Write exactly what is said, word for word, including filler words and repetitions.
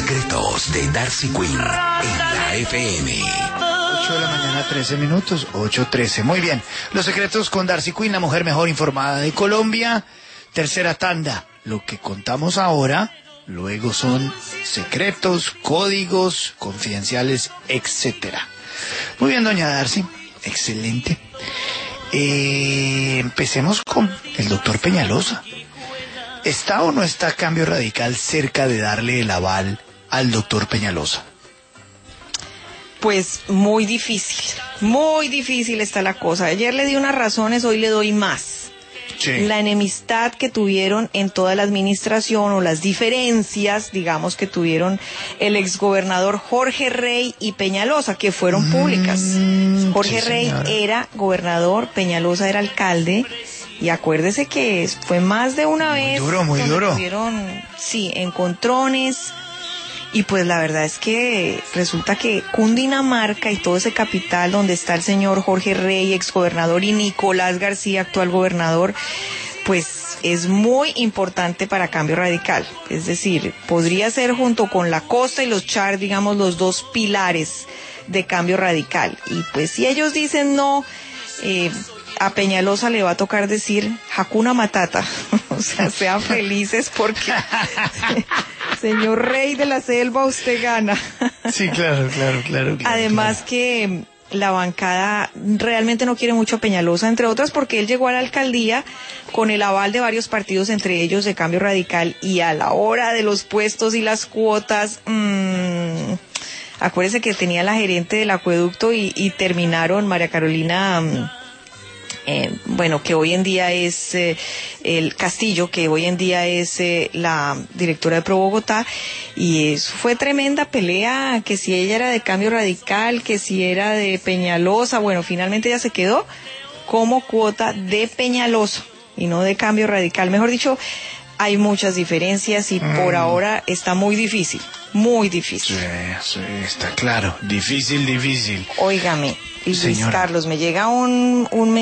secretos de Darcy Quinn en la F M. ocho de la mañana, trece minutos, ocho trece. Muy bien. Los secretos con Darcy Quinn, la mujer mejor informada de Colombia. Tercera tanda. Lo que contamos ahora, luego son secretos, códigos confidenciales, etcétera. Muy bien, doña Darcy. Excelente. Eh, empecemos con el doctor Peñalosa. ¿Está o no está Cambio Radical cerca de darle el aval al doctor Peñalosa? Pues muy difícil, muy difícil está la cosa. Ayer le di unas razones, hoy le doy más. Sí. La enemistad que tuvieron en toda la administración o las diferencias, digamos, que tuvieron el exgobernador Jorge Rey y Peñalosa, que fueron públicas. Mm, Jorge sí, Rey era gobernador, Peñalosa era alcalde. Y acuérdese que fue más de una muy vez. Duro, muy duro. Tuvieron, sí, encontrones. Y pues la verdad es que resulta que Cundinamarca y todo ese capital donde está el señor Jorge Rey, exgobernador, y Nicolás García, actual gobernador, pues es muy importante para Cambio Radical. Es decir, podría ser junto con la costa y los Char, digamos, los dos pilares de Cambio Radical. Y pues si ellos dicen no, eh, a Peñalosa le va a tocar decir Hakuna Matata. O sea, sean felices porque señor Rey de la Selva, usted gana. Sí, claro, claro, claro. claro Además claro. que la bancada realmente no quiere mucho a Peñalosa, entre otras porque él llegó a la alcaldía con el aval de varios partidos, entre ellos de Cambio Radical, y a la hora de los puestos y las cuotas, mmm, acuérdese que tenía la gerente del acueducto y, y terminaron María Carolina... Mmm, Eh, bueno, que hoy en día es eh, el Castillo, que hoy en día es eh, la directora de Pro Bogotá, y eso fue tremenda pelea, que si ella era de Cambio Radical, que si era de Peñalosa. Bueno, finalmente ella se quedó como cuota de Peñalosa y no de Cambio Radical. Mejor dicho, hay muchas diferencias y mm. por ahora está muy difícil, muy difícil. Sí, sí, está claro, difícil, difícil. Óigame, Luis Señora. Carlos, me llega un, un